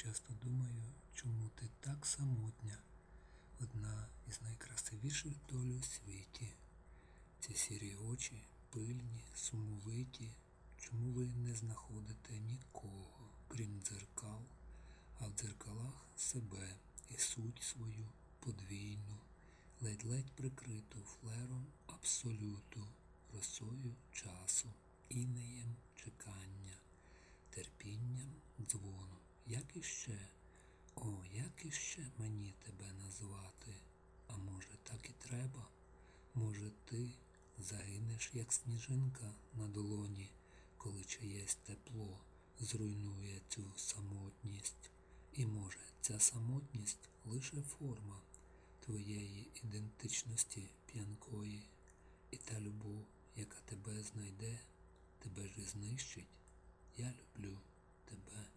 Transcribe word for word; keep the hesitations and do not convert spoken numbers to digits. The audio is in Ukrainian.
часто думаю, чому ти так самотня, одна із найкрасивіших доль у світі. Ці сірі очі, пильні, сумовиті, чому ви не знаходите нікого, крім дзеркал, а в дзеркалах себе і суть свою подвійну, ледь-ледь прикриту флером абсолюту, росою часу, інеєм чекання, терпінням дзвону. Як іще, о, як іще мені тебе назвати? А може так і треба? Може ти загинеш, як сніжинка на долоні, коли чиєсь тепло зруйнує цю самотність? І може ця самотність лише форма твоєї ідентичності п'янкої, і та любов, яка тебе знайде, тебе ж і знищить. Я люблю тебе.